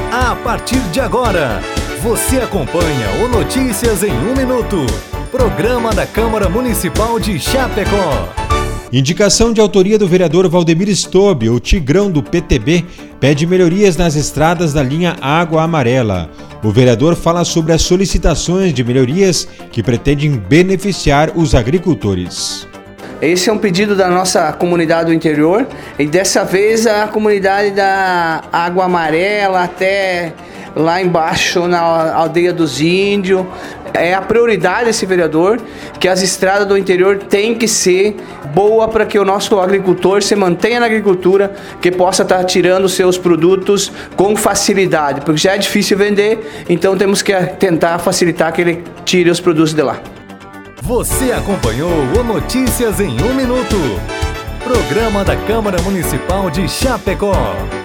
A partir de agora, você acompanha o Notícias em 1 Minuto, programa da Câmara Municipal de Chapecó. Indicação de autoria do vereador Valdemir Stobe, o Tigrão do PTB, pede melhorias nas estradas da linha Água Amarela. O vereador fala sobre as solicitações de melhorias que pretendem beneficiar os agricultores. Esse é um pedido da nossa comunidade do interior e dessa vez a comunidade da Água Amarela até lá embaixo na aldeia dos índios. É a prioridade desse vereador que as estradas do interior têm que ser boas para que o nosso agricultor se mantenha na agricultura, que possa estar tirando seus produtos com facilidade, porque já é difícil vender, então temos que tentar facilitar que ele tire os produtos de lá. Você acompanhou o Notícias em 1 Minuto, programa da Câmara Municipal de Chapecó.